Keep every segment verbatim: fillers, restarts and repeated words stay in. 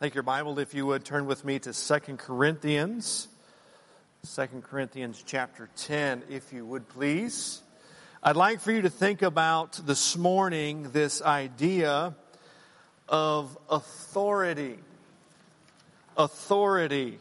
Take your Bible, if you would, turn with me to Second Corinthians. Second Corinthians chapter ten, if you would, please. I'd like for you to think about this morning this idea of authority. Authority.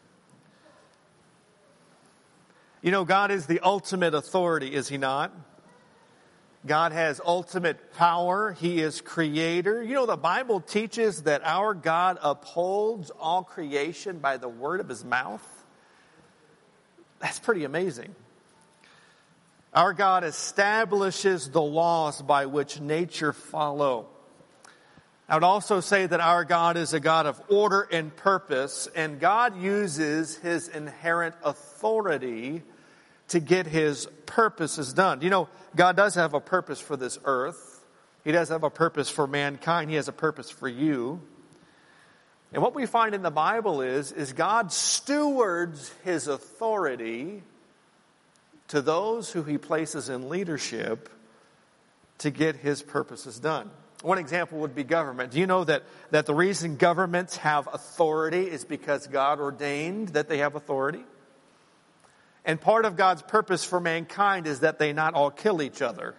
You know, God is the ultimate authority, is He not? God has ultimate power. He is creator. You know, the Bible teaches that our God upholds all creation by the word of His mouth. That's pretty amazing. Our God establishes the laws by which nature follow. I would also say that our God is a God of order and purpose, and God uses His inherent authority to get His purposes done. You know, God does have a purpose for this earth. He does have a purpose for mankind. He has a purpose for you. And what we find in the Bible is, is God stewards His authority to those who He places in leadership to get His purposes done. One example would be government. Do you know that, that the reason governments have authority is because God ordained that they have authority? And part of God's purpose for mankind is that they not all kill each other.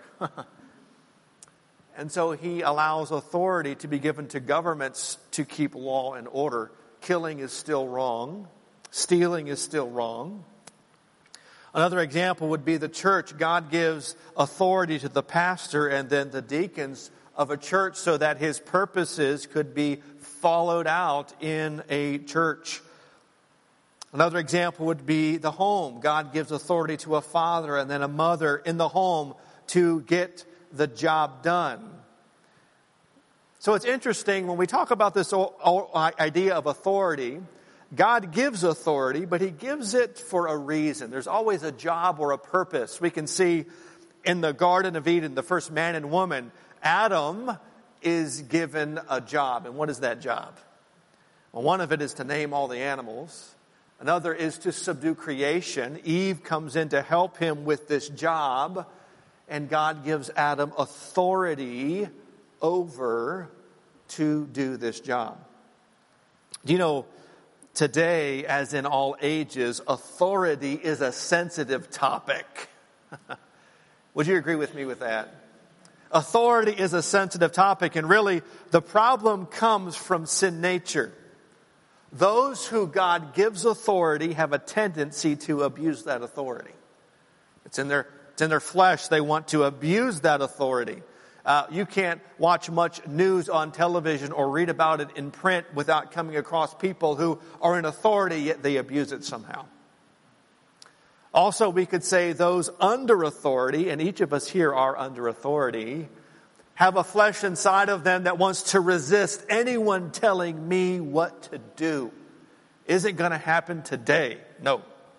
And so He allows authority to be given to governments to keep law and order. Killing is still wrong. Stealing is still wrong. Another example would be the church. God gives authority to the pastor and then the deacons of a church so that His purposes could be followed out in a church. Another example would be the home. God gives authority to a father and then a mother in the home to get the job done. So it's interesting when we talk about this idea of authority. God gives authority, but He gives it for a reason. There's always a job or a purpose. We can see in the Garden of Eden, the first man and woman, Adam is given a job. And what is that job? Well, one of it is to name all the animals. Another is to subdue creation. Eve comes in to help him with this job, and God gives Adam authority over to do this job. Do you know, today, as in all ages, authority is a sensitive topic. Would you agree with me with that? Authority is a sensitive topic, and really the problem comes from sin nature. Those who God gives authority have a tendency to abuse that authority. It's in their, it's in their flesh. They want to abuse that authority. Uh, you can't watch much news on television or read about it in print without coming across people who are in authority, yet they abuse it somehow. Also, we could say those under authority, and each of us here are under authority, have a flesh inside of them that wants to resist anyone telling me what to do. Is it going to happen today? No.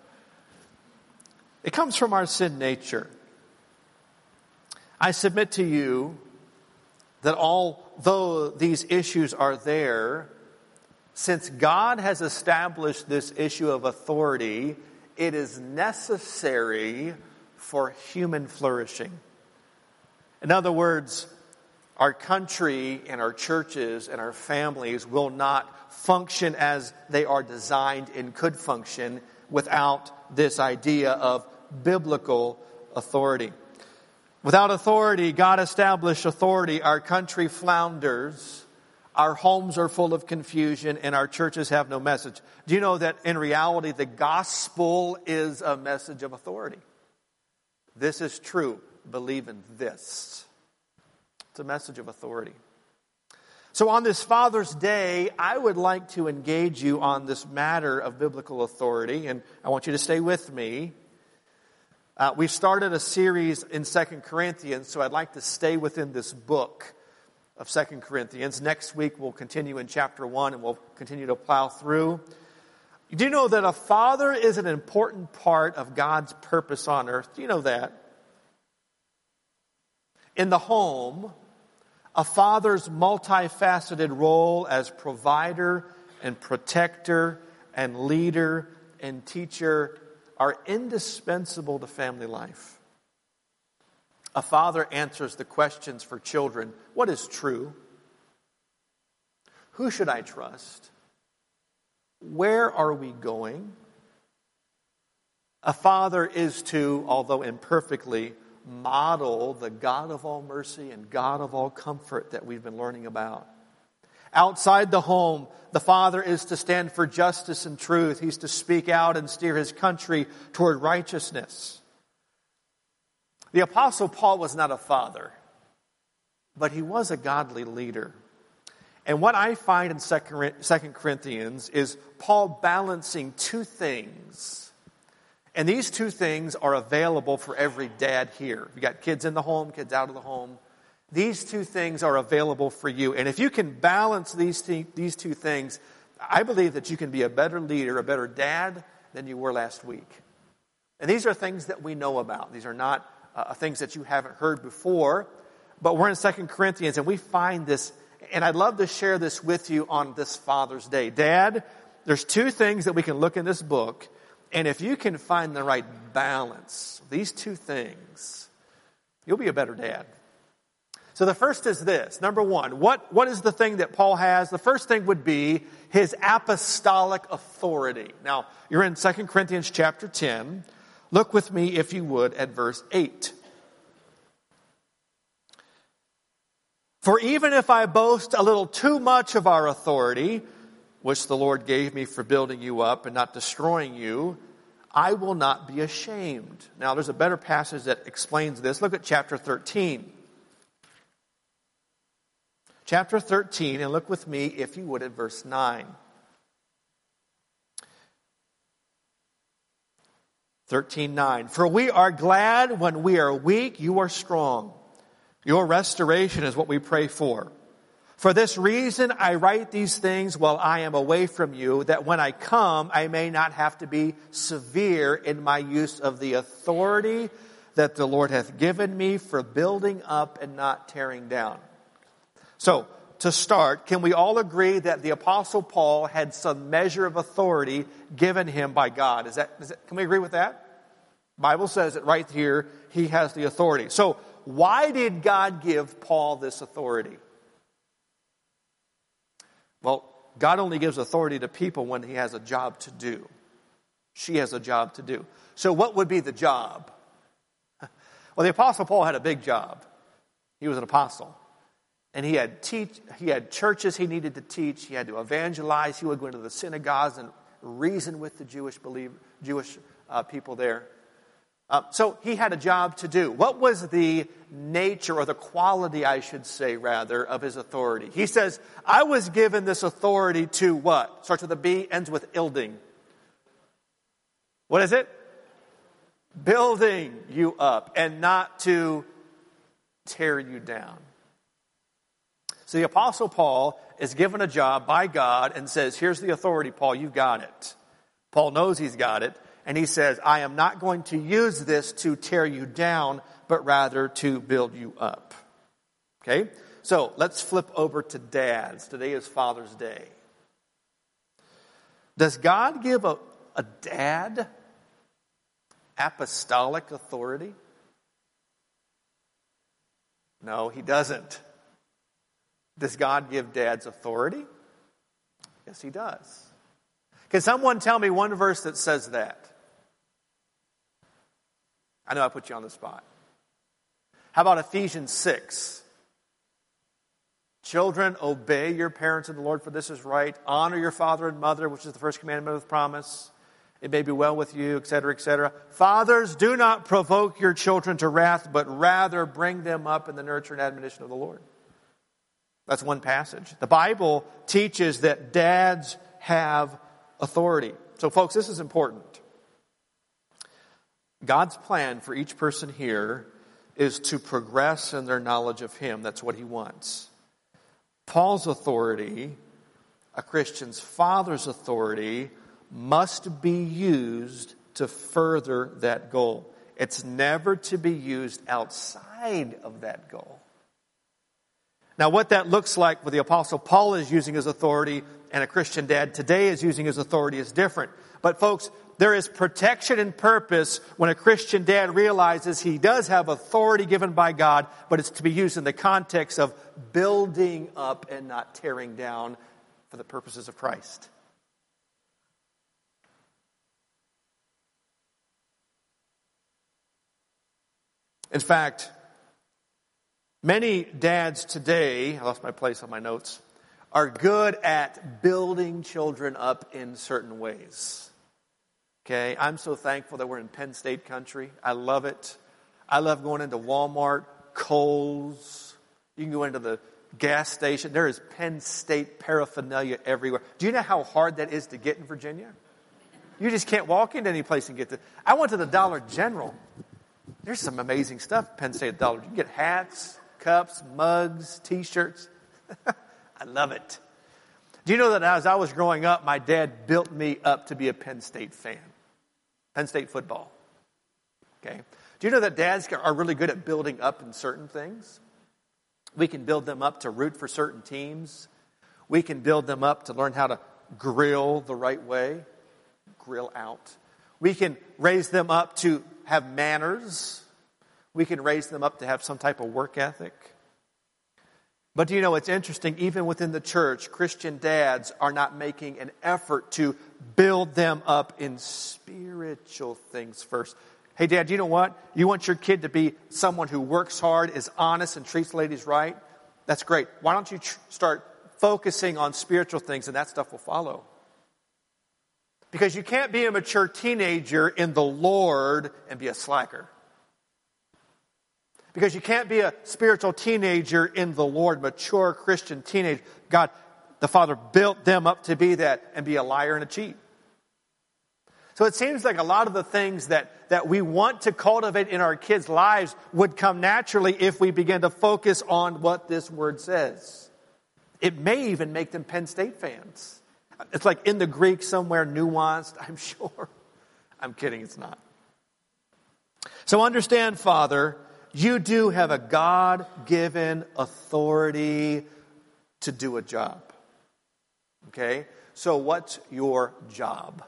It comes from our sin nature. I submit to you that although these issues are there, since God has established this issue of authority, it is necessary for human flourishing. In other words, our country and our churches and our families will not function as they are designed and could function without this idea of biblical authority. Without authority, God established authority, our country flounders, our homes are full of confusion, and our churches have no message. Do you know that in reality, the gospel is a message of authority? This is true. Believe in this. It's a message of authority. So on this Father's Day, I would like to engage you on this matter of biblical authority, and I want you to stay with me. Uh, we've started a series in Second Corinthians, so I'd like to stay within this book of Second Corinthians. Next week, we'll continue in chapter one, and we'll continue to plow through. Do you know that a father is an important part of God's purpose on earth? Do you know that? In the home, a father's multifaceted role as provider and protector and leader and teacher are indispensable to family life. A father answers the questions for children. What is true? Who should I trust? where are we going? A father is to, although imperfectly, model the God of all mercy and God of all comfort that we've been learning about. Outside the home, the father is to stand for justice and truth. He's to speak out and steer his country toward righteousness. The Apostle Paul was not a father, but he was a godly leader. And what I find in Second Corinthians is Paul balancing two things. And these two things are available for every dad here. You got kids in the home, kids out of the home. These two things are available for you. And if you can balance these, th- these two things, I believe that you can be a better leader, a better dad than you were last week. And these are things that we know about. These are not uh, things that you haven't heard before. But we're in Second Corinthians and we find this, and I'd love to share this with you on this Father's Day. Dad, there's two things that we can look in this book. And if you can find the right balance, these two things, you'll be a better dad. So the first is this. Number one, what, what is the thing that Paul has? The first thing would be his apostolic authority. Now, you're in Second Corinthians chapter ten. Look with me, if you would, at verse eight. For even if I boast a little too much of our authority, which the Lord gave me for building you up and not destroying you, I will not be ashamed. Now, there's a better passage that explains this. Look at chapter thirteen. Chapter thirteen, and look with me, if you would, at verse nine. thirteen nine. For we are glad when we are weak, you are strong. Your restoration is what we pray for. For this reason, I write these things while I am away from you, that when I come, I may not have to be severe in my use of the authority that the Lord hath given me for building up and not tearing down. So, to start, can we all agree that the Apostle Paul had some measure of authority given him by God? Is that, is that, can we agree with that? The Bible says it right here, he has the authority. So, why did God give Paul this authority? Well, God only gives authority to people when he has a job to do. She has a job to do. So what would be the job? Well, the Apostle Paul had a big job. He was an apostle. And he had teach, he had churches he needed to teach. He had to evangelize. He would go into the synagogues and reason with the Jewish believe, Jewish uh, people there. Uh, so he had a job to do. What was the nature, or the quality, I should say, rather, of his authority? He says, I was given this authority to what? Starts with a B, ends with ilding. What is it? Building you up, and not to tear you down. So the Apostle Paul is given a job by God and says, here's the authority, Paul, you've got it. Paul knows he's got it. And he says, I am not going to use this to tear you down, but rather to build you up. Okay? So let's flip over to dads. Today is Father's Day. Does God give a, a dad apostolic authority? No, he doesn't. Does God give dads authority? Yes, he does. Can someone tell me one verse that says that? I know I put you on the spot. How about Ephesians six? Children, obey your parents in the Lord, for this is right. Honor your father and mother, which is the first commandment with promise. It may be well with you, et cetera, et cetera. Fathers, do not provoke your children to wrath, but rather bring them up in the nurture and admonition of the Lord. That's one passage. The Bible teaches that dads have authority. So, folks, this is important. God's plan for each person here is to progress in their knowledge of Him. That's what He wants. Paul's authority, a Christian's father's authority, must be used to further that goal. It's never to be used outside of that goal. Now, what that looks like with the Apostle Paul is using his authority, and a Christian dad today is using his authority, is different. But folks, there is protection and purpose when a Christian dad realizes he does have authority given by God, but it's to be used in the context of building up and not tearing down for the purposes of Christ. In fact, many dads today, I lost my place on my notes, are good at building children up in certain ways. Okay, I'm so thankful that we're in Penn State country. I love it. I love going into Walmart, Kohl's. You can go into the gas station. There is Penn State paraphernalia everywhere. Do you know how hard that is to get in Virginia? You just can't walk into any place and get the... I went to the Dollar General. There's some amazing stuff at Penn State Dollar. You can get hats, cups, mugs, T-shirts. I love it. Do you know that as I was growing up, my dad built me up to be a Penn State fan? Penn State football. Okay. Do you know that dads are really good at building up in certain things? We can build them up to root for certain teams. We can build them up to learn how to grill the right way. Grill out. We can raise them up to have manners. We can raise them up to have some type of work ethic. But do you know, it's interesting, even within the church, Christian dads are not making an effort to build them up in spiritual things first. Hey, Dad, you know what? You want your kid to be someone who works hard, is honest, and treats ladies right? That's great. Why don't you tr- start focusing on spiritual things, and that stuff will follow? Because you can't be a mature teenager in the Lord and be a slacker. Because you can't be a spiritual teenager in the Lord, mature Christian teenager. God, the Father built them up to be that and be a liar and a cheat. So it seems like a lot of the things that, that we want to cultivate in our kids' lives would come naturally if we begin to focus on what this word says. It may even make them Penn State fans. It's like in the Greek somewhere, nuanced, I'm sure. I'm kidding, it's not. So understand, Father, you do have a God-given authority to do a job. Okay? So what's your job?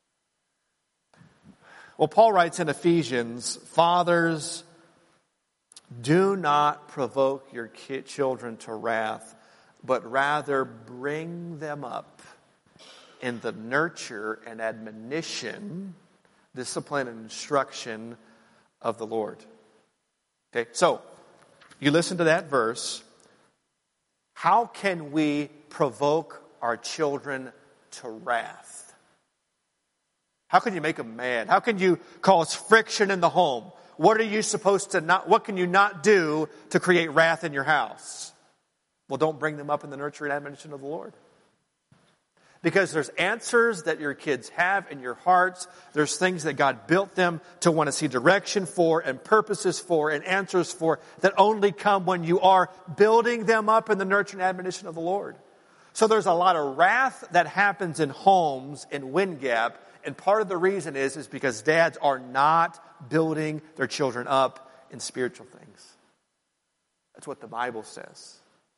Well, Paul writes in Ephesians, fathers, do not provoke your kid, children to wrath, but rather bring them up in the nurture and admonition, discipline and instruction of the Lord. Okay, so you listen to that verse. How can we provoke our children to wrath? How can you make them mad? How can you cause friction in the home? What are you supposed to not, what can you not do to create wrath in your house? Well, don't bring them up in the nurture and admonition of the Lord. Because there's answers that your kids have in your hearts. There's things that God built them to want to see direction for and purposes for and answers for that only come when you are building them up in the nurture and admonition of the Lord. So there's a lot of wrath that happens in homes in Wind Gap. And part of the reason is, is because dads are not building their children up in spiritual things. That's what the Bible says.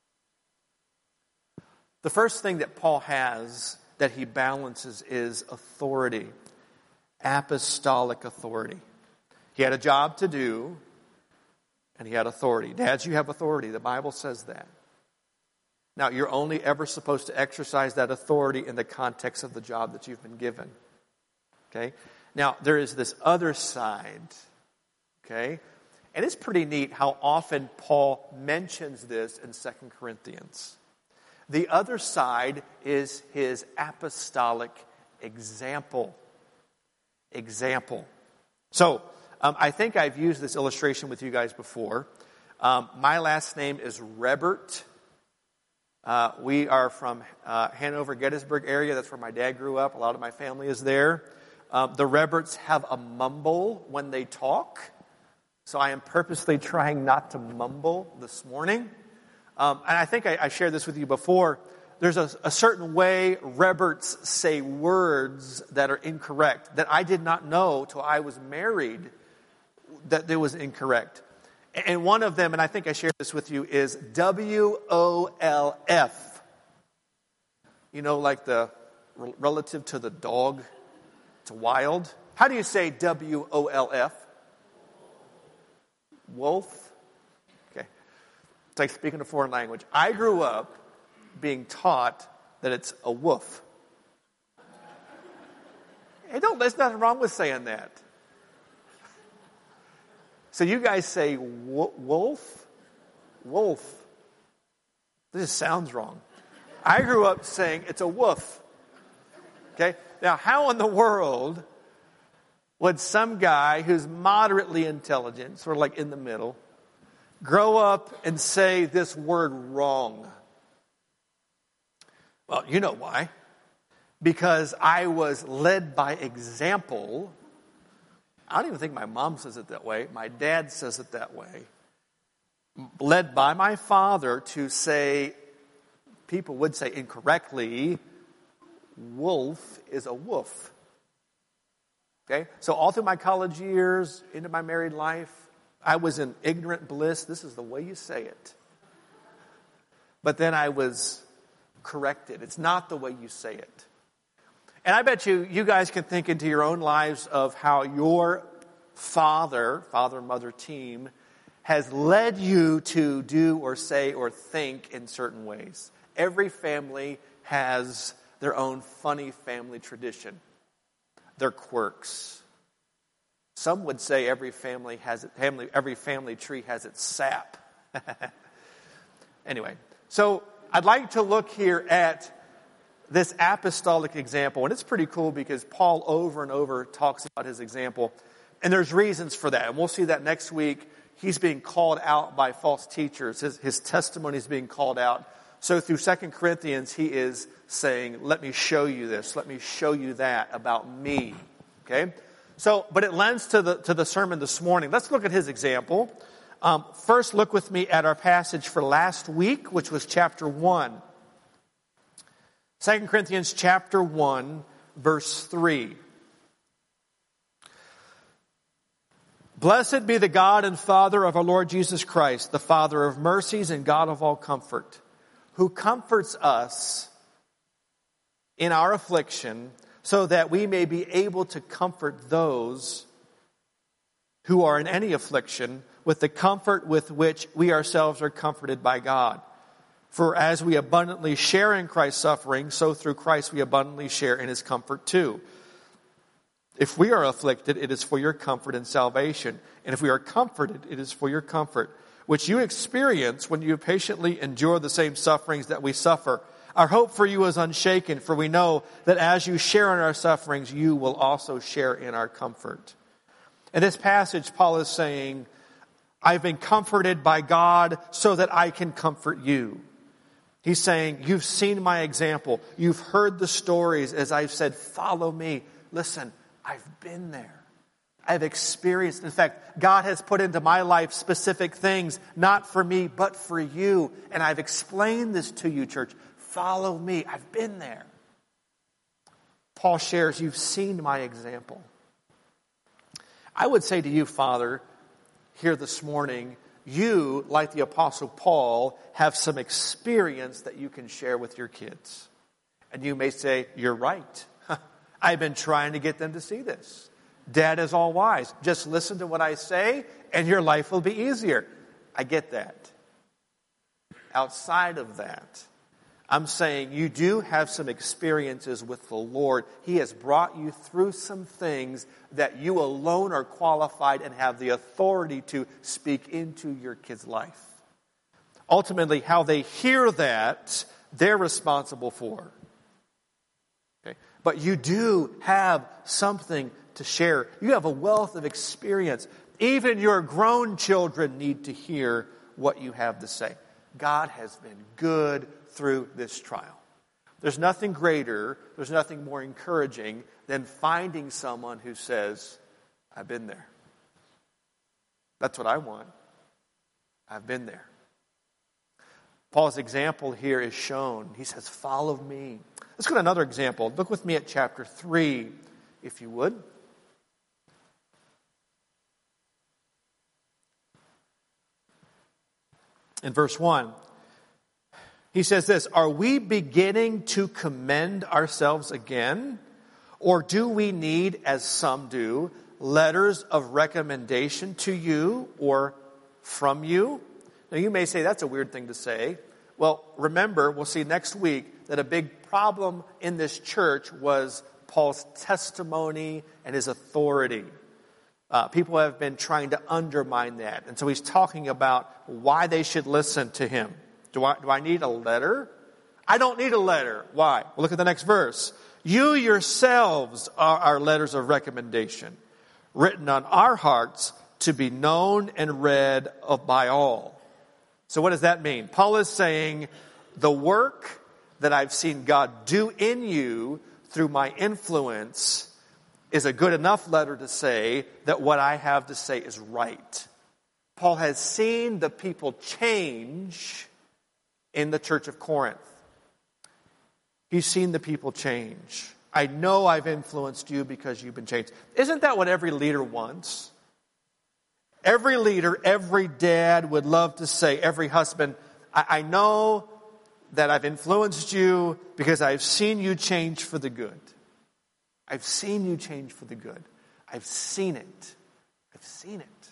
The first thing that Paul has that he balances is authority, apostolic authority. He had a job to do, and he had authority. Dads, you have authority. The Bible says that. Now, you're only ever supposed to exercise that authority in the context of the job that you've been given. Okay? Now, there is this other side. Okay? And it's pretty neat how often Paul mentions this in Second Corinthians. The other side is his apostolic example. Example. So, um, I think I've used this illustration with you guys before. Um, my last name is Rebert. Uh, we are from uh, Hanover, Gettysburg area. That's where my dad grew up. A lot of my family is there. Um, the Reberts have a mumble when they talk. So I am purposely trying not to mumble this morning. Um, and I think I, I shared this with you before. There's a, a certain way Reberts say words that are incorrect that I did not know till I was married that it was incorrect. And one of them, and I think I shared this with you, is W O L F. You know, like the relative to the dog, to wild. How do you say W O L F? Wolf? Okay. It's like speaking a foreign language. I grew up being taught that it's a woof. Hey, don't, there's nothing wrong with saying that. So you guys say wo- wolf? Wolf. This sounds wrong. I grew up saying it's a woof. Okay? Now, how in the world would some guy who's moderately intelligent, sort of like in the middle, grow up and say this word wrong? Well, you know why. Because I was led by example. I don't even think my mom says it that way. My dad says it that way. Led by my father to say, people would say incorrectly, wolf is a woof. Okay? So all through my college years, into my married life, I was in ignorant bliss. This is the way you say it. But then I was corrected. It's not the way you say it. And I bet you, you guys can think into your own lives of how your father, father and mother team, has led you to do or say or think in certain ways. Every family has their own funny family tradition, their quirks. Some would say every family has it, family, every family tree has its sap. Anyway, so I'd like to look here at this apostolic example, and it's pretty cool because Paul over and over talks about his example, and there's reasons for that, and we'll see that next week. He's being called out by false teachers. His, his testimony is being called out. So through Second Corinthians, he is saying, let me show you this. Let me show you that about me. Okay? So, but it lends to the, to the sermon this morning. Let's look at his example. Um, first, look with me at our passage for last week, which was chapter one. Second Corinthians chapter one, verse three. Blessed be the God and Father of our Lord Jesus Christ, the Father of mercies and God of all comfort, who comforts us in our affliction, so that we may be able to comfort those who are in any affliction with the comfort with which we ourselves are comforted by God. For as we abundantly share in Christ's suffering, so through Christ we abundantly share in his comfort too. If we are afflicted, it is for your comfort and salvation. And if we are comforted, it is for your comfort, which you experience when you patiently endure the same sufferings that we suffer. Our hope for you is unshaken, for we know that as you share in our sufferings, you will also share in our comfort. In this passage, Paul is saying, I've been comforted by God so that I can comfort you. He's saying, you've seen my example. You've heard the stories as I've said, follow me. Listen, I've been there. I've experienced. In fact, God has put into my life specific things, not for me, but for you. And I've explained this to you, church. Follow me. I've been there. Paul shares, you've seen my example. I would say to you, Father, here this morning, you, like the Apostle Paul, have some experience that you can share with your kids. And you may say, you're right. I've been trying to get them to see this. Dad is all wise. Just listen to what I say and your life will be easier. I get that. Outside of that, I'm saying you do have some experiences with the Lord. He has brought you through some things that you alone are qualified and have the authority to speak into your kid's life. Ultimately, how they hear that, they're responsible for. Okay? But you do have something to share. You have a wealth of experience. Even your grown children need to hear what you have to say. God has been good through this trial. There's nothing greater, there's nothing more encouraging than finding someone who says, I've been there. That's what I want. I've been there. Paul's example here is shown. He says, follow me. Let's go to another example. Look with me at chapter three, if you would. In verse one, he says this, are we beginning to commend ourselves again? Or do we need, as some do, letters of recommendation to you or from you? Now you may say that's a weird thing to say. Well, remember, we'll see next week that a big problem in this church was Paul's testimony and his authority. Uh, people have been trying to undermine that. And so he's talking about why they should listen to him. Do I, do I need a letter? I don't need a letter. Why? Well, look at the next verse. You yourselves are our letters of recommendation, written on our hearts to be known and read of by all. So what does that mean? Paul is saying the work that I've seen God do in you through my influence is a good enough letter to say that what I have to say is right. Paul has seen the people change in the church of Corinth. He's seen the people change. I know I've influenced you because you've been changed. Isn't that what every leader wants? Every leader, every dad would love to say, every husband, I, I know that I've influenced you because I've seen you change for the good. I've seen you change for the good. I've seen it. I've seen it.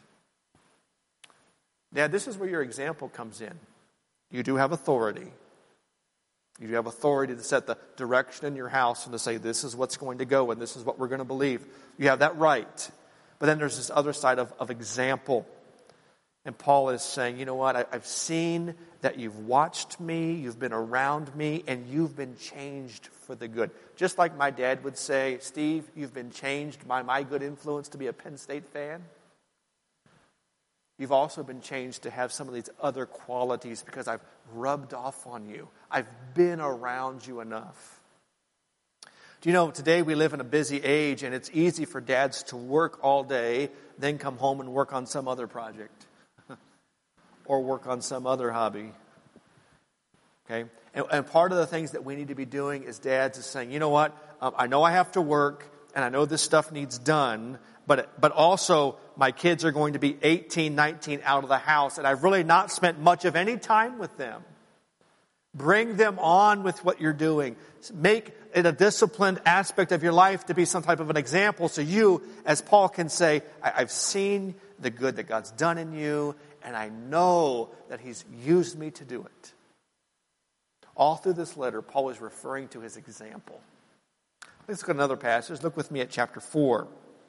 Dad, this is where your example comes in. You do have authority. You do have authority to set the direction in your house and to say this is what's going to go and this is what we're going to believe. You have that right. But then there's this other side of, of example. And Paul is saying, you know what, I, I've seen that you've watched me, you've been around me, and you've been changed for the good. Just like my dad would say, Steve, you've been changed by my good influence to be a Penn State fan. You've also been changed to have some of these other qualities because I've rubbed off on you. I've been around you enough. Do you know, today we live in a busy age, and it's easy for dads to work all day, then come home and work on some other project. Or work on some other hobby. Okay? And, and part of the things that we need to be doing as dads is saying, you know what, um, I know I have to work, and I know this stuff needs done, but but also my kids are going to be eighteen, nineteen out of the house, and I've really not spent much of any time with them. Bring them on with what you're doing. Make it a disciplined aspect of your life to be some type of an example, so you, as Paul can say, I, I've seen the good that God's done in you, and I know that he's used me to do it. All through this letter, Paul is referring to his example. Let's look at another passage. Look with me at chapter four.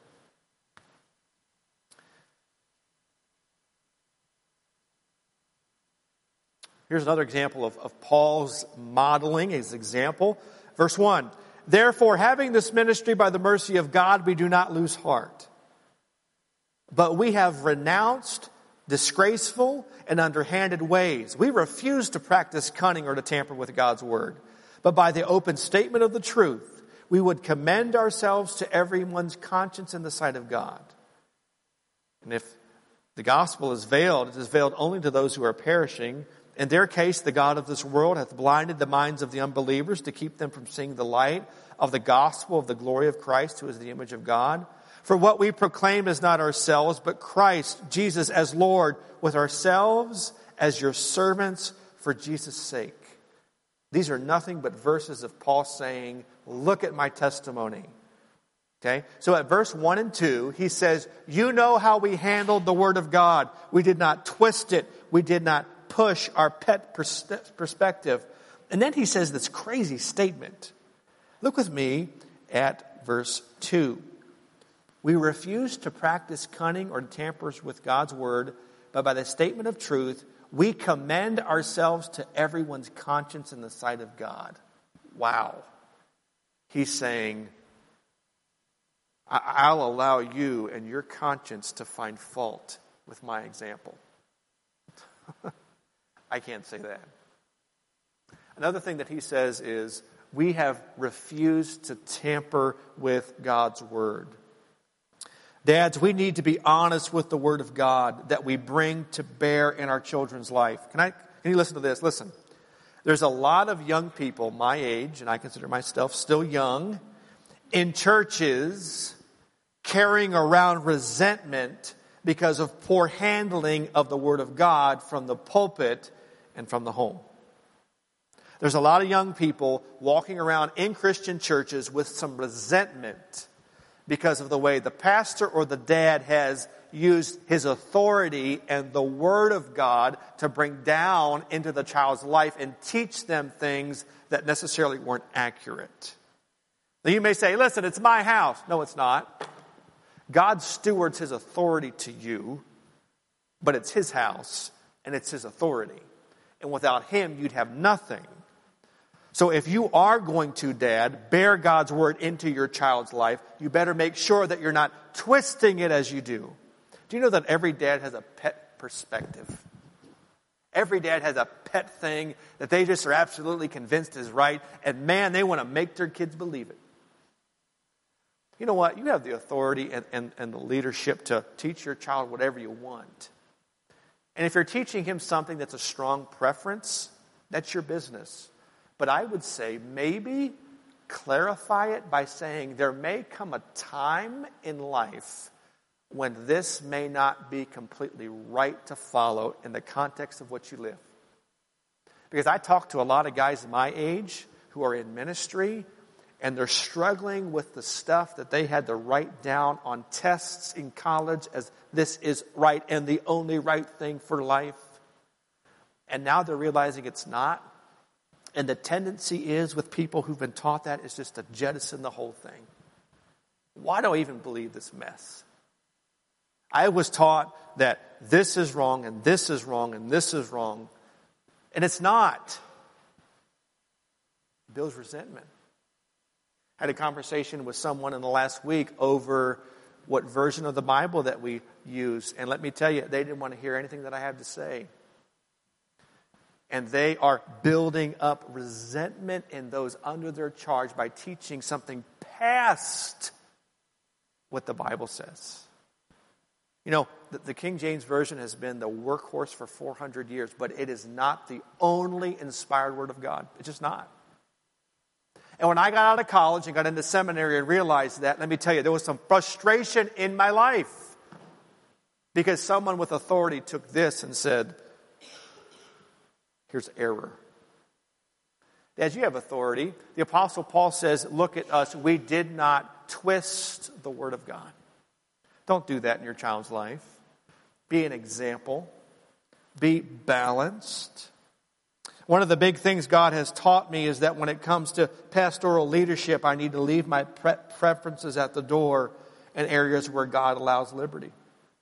Here's another example of, of Paul's modeling, his example. Verse one, therefore, having this ministry by the mercy of God, we do not lose heart. But we have renounced disgraceful and underhanded ways. We refuse to practice cunning or to tamper with God's word. But by the open statement of the truth, we would commend ourselves to everyone's conscience in the sight of God. And if the gospel is veiled, it is veiled only to those who are perishing. In their case, the God of this world hath blinded the minds of the unbelievers to keep them from seeing the light of the gospel of the glory of Christ, who is the image of God. For what we proclaim is not ourselves, but Christ, Jesus as Lord, with ourselves as your servants for Jesus' sake. These are nothing but verses of Paul saying, look at my testimony. Okay? So at verse one and two, he says, you know how we handled the word of God. We did not twist it. We did not push our pet perspective. And then he says this crazy statement. Look with me at verse two. We refuse to practice cunning or to tamper with God's word, but by the statement of truth, we commend ourselves to everyone's conscience in the sight of God. Wow. He's saying, I'll allow you and your conscience to find fault with my example. I can't say that. Another thing that he says is, we have refused to tamper with God's word. Dads, we need to be honest with the word of God that we bring to bear in our children's life. Can I? Can you listen to this? Listen. There's a lot of young people my age, and I consider myself still young, in churches carrying around resentment because of poor handling of the word of God from the pulpit and from the home. There's a lot of young people walking around in Christian churches with some resentment because of the way the pastor or the dad has used his authority and the word of God to bring down into the child's life and teach them things that necessarily weren't accurate. Now you may say, listen, it's my house. No, it's not. God stewards his authority to you, but it's his house and it's his authority. And without him, you'd have nothing. So if you are going to, Dad, bear God's word into your child's life, you better make sure that you're not twisting it as you do. Do you know that every dad has a pet perspective? Every dad has a pet thing that they just are absolutely convinced is right. And man, they want to make their kids believe it. You know what? You have the authority and, and, and the leadership to teach your child whatever you want. And if you're teaching him something that's a strong preference, that's your business. But I would say maybe clarify it by saying there may come a time in life when this may not be completely right to follow in the context of what you live. Because I talk to a lot of guys my age who are in ministry, and they're struggling with the stuff that they had to write down on tests in college as this is right and the only right thing for life. And now they're realizing it's not. And the tendency is with people who've been taught that is just to jettison the whole thing. Why do I even believe this mess? I was taught that this is wrong and this is wrong and this is wrong. And it's not. It builds resentment. I had a conversation with someone in the last week over what version of the Bible that we use. And let me tell you, they didn't want to hear anything that I had to say. And they are building up resentment in those under their charge by teaching something past what the Bible says. You know, the, the King James Version has been the workhorse for four hundred years, but it is not the only inspired word of God. It's just not. And when I got out of college and got into seminary and realized that, let me tell you, there was some frustration in my life. Because someone with authority took this and said, here's error. As you have authority, the Apostle Paul says, look at us, we did not twist the Word of God. Don't do that in your child's life. Be an example. Be balanced. One of the big things God has taught me is that when it comes to pastoral leadership, I need to leave my pre- preferences at the door in areas where God allows liberty.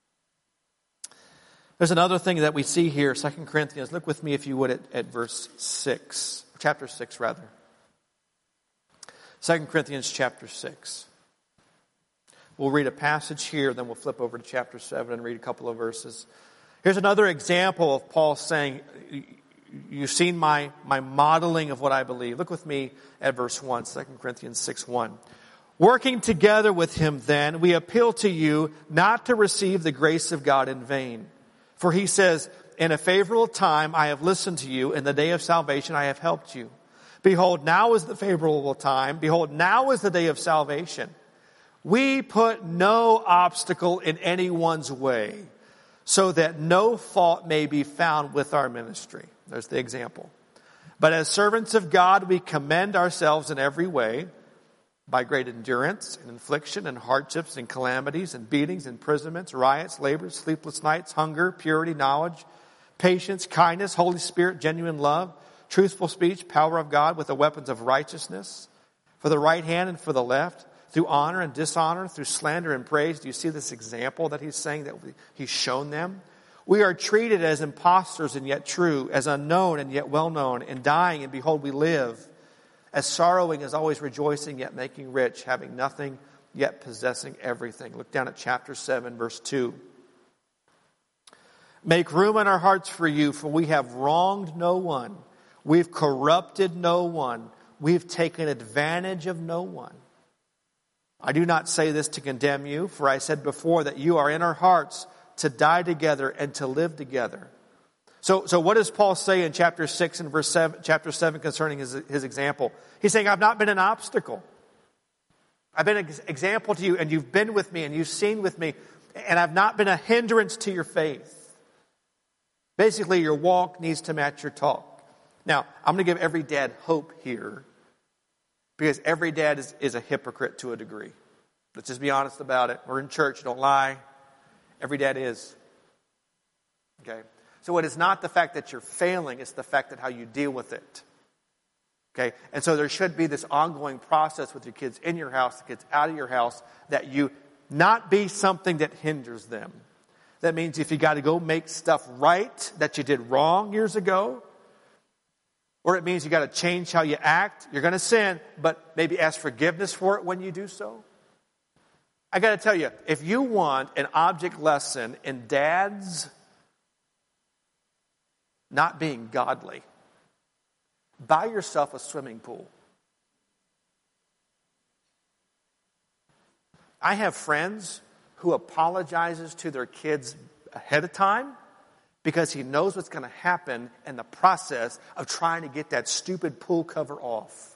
There's another thing that we see here, Second Corinthians. Look with me, if you would, at, at verse six. Chapter six, rather. Second Corinthians chapter six. We'll read a passage here, then we'll flip over to chapter seven and read a couple of verses. Here's another example of Paul saying, you've seen my, my modeling of what I believe. Look with me at verse one, Second Corinthians six one. Working together with him then, we appeal to you not to receive the grace of God in vain. For he says, in a favorable time I have listened to you, in the day of salvation I have helped you. Behold, now is the favorable time. Behold, now is the day of salvation. We put no obstacle in anyone's way, so that no fault may be found with our ministry. There's the example. But as servants of God, we commend ourselves in every way, by great endurance and affliction and hardships and calamities and beatings, imprisonments, riots, labors, sleepless nights, hunger, purity, knowledge, patience, kindness, Holy Spirit, genuine love, truthful speech, power of God with the weapons of righteousness, for the right hand and for the left, through honor and dishonor, through slander and praise. Do you see this example that he's saying that he's shown them? We are treated as impostors and yet true, as unknown and yet well known, and dying and behold we live, as sorrowing as always rejoicing yet making rich, having nothing yet possessing everything. Look down at chapter seven, verse two. Make room in our hearts for you, for we have wronged no one. We've corrupted no one. We've taken advantage of no one. I do not say this to condemn you, for I said before that you are in our hearts to die together and to live together. So, so what does Paul say in chapter six and verse seven, chapter seven concerning his, his example? He's saying, I've not been an obstacle. I've been an example to you, and you've been with me, and you've seen with me, and I've not been a hindrance to your faith. Basically, your walk needs to match your talk. Now, I'm going to give every dad hope here, because every dad is, is a hypocrite to a degree. Let's just be honest about it. We're in church, don't lie. Every dad is. Okay? So it is not the fact that you're failing, it's the fact that how you deal with it. Okay? And so there should be this ongoing process with your kids in your house, the kids out of your house, that you not be something that hinders them. That means if you got to go make stuff right that you did wrong years ago, or it means you got to change how you act, you're going to sin, but maybe ask forgiveness for it when you do so. I got to tell you, if you want an object lesson in dads not being godly, buy yourself a swimming pool. I have friends who apologizes to their kids ahead of time because he knows what's going to happen in the process of trying to get that stupid pool cover off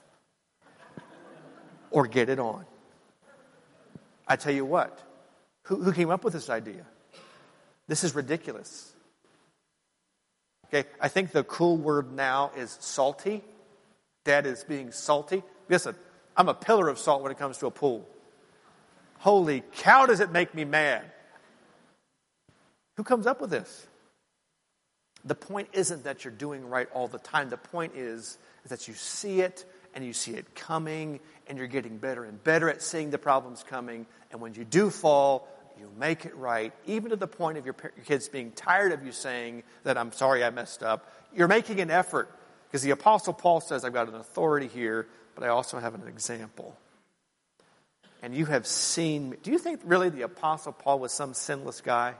or get it on. I tell you what, who, who came up with this idea? This is ridiculous. Okay, I think the cool word now is salty. Dad is being salty. Listen, I'm a pillar of salt when it comes to a pool. Holy cow, does it make me mad. Who comes up with this? The point isn't that you're doing right all the time. The point is, is that you see it and you see it coming and you're getting better and better at seeing the problems coming. And when you do fall, you make it right, even to the point of your, your kids being tired of you saying that I'm sorry I messed up. You're making an effort because the Apostle Paul says I've got an authority here, but I also have an example. And you have seen me. Do you think really the Apostle Paul was some sinless guy?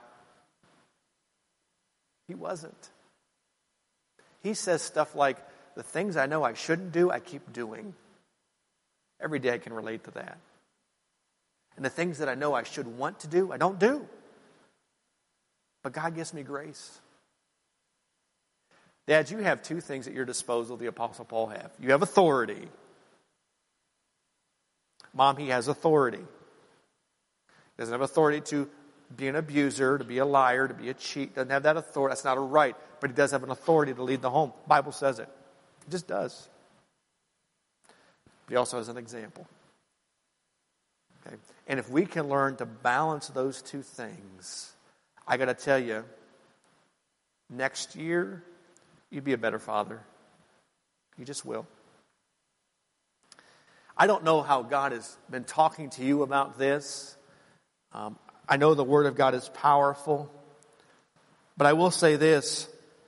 He wasn't. He says stuff like, the things I know I shouldn't do, I keep doing. Every day I can relate to that. And the things that I know I should want to do, I don't do. But God gives me grace. Dads, you have two things at your disposal the Apostle Paul have. You have authority. Mom, he has authority. He doesn't have authority to be an abuser, to be a liar, to be a cheat. Doesn't have that authority. That's not a right. But he does have an authority to lead the home. The Bible says it. He just does. But he also has an example. Okay? And if we can learn to balance those two things, I got to tell you, next year, you'd be a better father. You just will. I don't know how God has been talking to you about this. Um, I know the Word of God is powerful. But I will say this.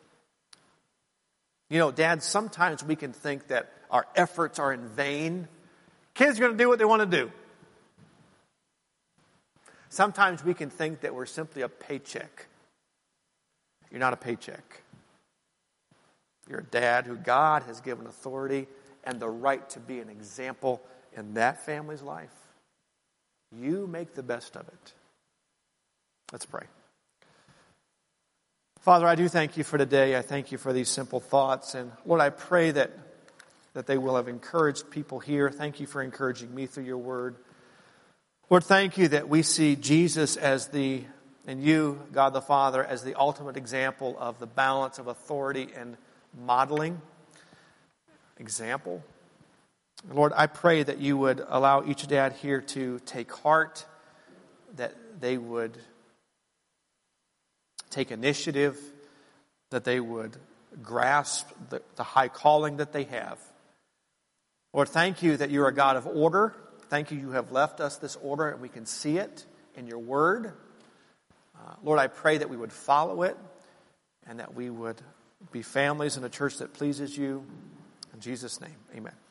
You know, Dad, sometimes we can think that our efforts are in vain. Kids are going to do what they want to do. Sometimes we can think that we're simply a paycheck. You're not a paycheck. You're a dad who God has given authority and the right to be an example in that family's life. You make the best of it. Let's pray. Father, I do thank you for today. I thank you for these simple thoughts. And Lord, I pray that, that they will have encouraged people here. Thank you for encouraging me through your word. Lord, thank you that we see Jesus as the, and you, God the Father, as the ultimate example of the balance of authority and modeling. Example. Lord, I pray that you would allow each dad here to take heart, that they would take initiative, that they would grasp the, the high calling that they have. Lord, thank you that you're a God of order. Thank you you have left us this order and we can see it in your word. Uh, Lord, I pray that we would follow it and that we would be families in a church that pleases you. In Jesus' name, amen.